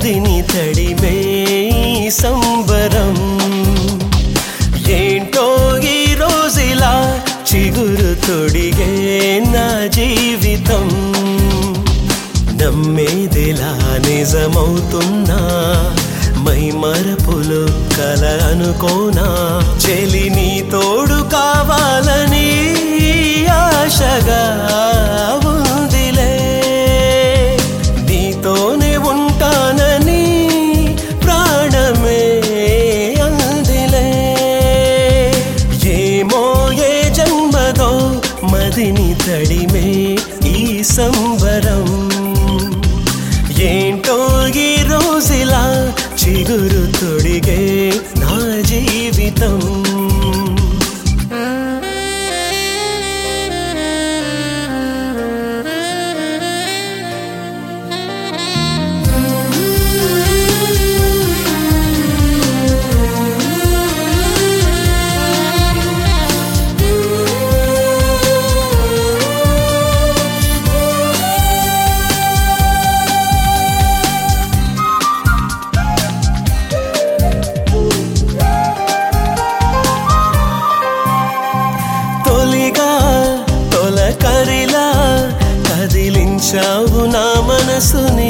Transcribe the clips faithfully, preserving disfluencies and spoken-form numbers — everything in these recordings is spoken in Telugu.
మదిని తడిమే సంబరం ఏంటో ఈ రోజులా చిగురు తొడిగే నా జీవితం నమ్మేదిలా నిజమవుతున్నా మై మరపులు కల అనుకోనా చెలి నీ తోడు కావాలని ఆశగా ఉందిలే నీతోనే ఉంటానని ప్రాణమే అందిలే ఏమో ఏ జన్మదో మదిని తడిమే ఈ సంబరం ఏంటో ఈ రోజులా చిగురు తొడిగే నా జీవితం కరిలా కదిలించావు నా మనసుని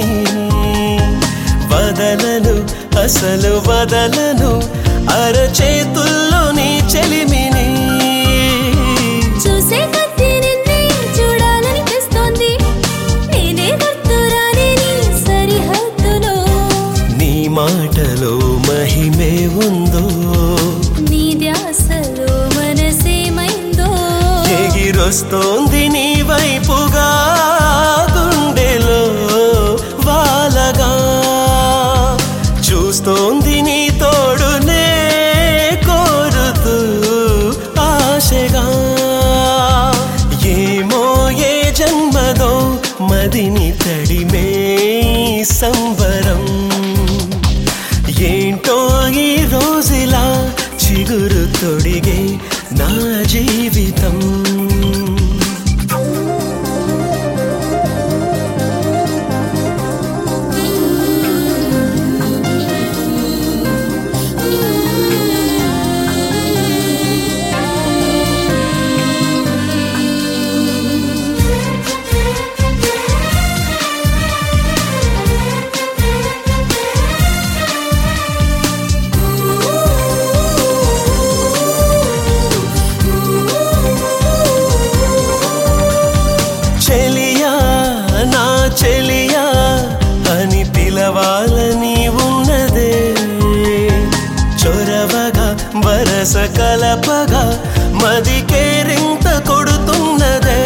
వదలను అసలు వదలను అరచేతుల్లో నీ చెలిమిని చూసే కొద్దీ నిన్నే చూడాలనిపిస్తోంది నేనే గుర్తురాని నీ సరిహద్దులో నీ మాటలో మహిమే ఉందో నీ ధ్యాసలో మనసేమైందో ఎగిరొస్తోంది నీ వైపుగా గుండెలో వాలగా చూస్తోంది నీ తోడునే కోరుతూ ఆశగా ఏమో ఏ జన్మదో మదిని తడిమే సంబరం ఏంటో ఈ రోజులా చిగురు తొడిగే నా జీవితం చెలియా అని పిలవాలని ఉన్నదే చొరవగా వరస కలపగా మది కేరింత కొడుతున్నదే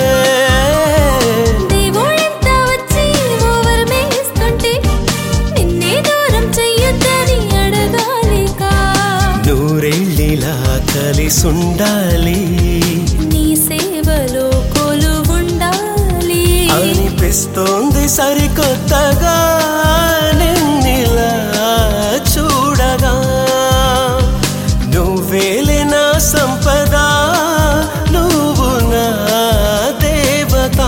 దేవుడంతా వచ్చి ఓవర్ మేస్తుంటే నిన్నే దూరం చెయ్యొద్దని అడగాలికా నూరేళ్ళిలా కలిసుండాలి నీ సేవలో కొలువుండాలి అనిపిస్తోంది సరికొత్తగా నిన్నిలా చూడగా నువ్వేలే నా సంపద నువ్వు నా దేవత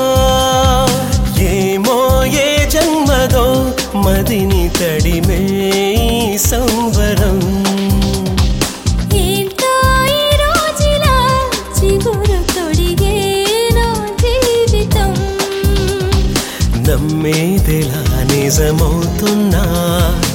ఏమో ఏ జన్మదో మదిని తడిమే సంబరం ఏంటో ఈ రోజులా చిగురు తొడిగే నా జీవితం నమ్మేదిలా నిజమవుతున్నా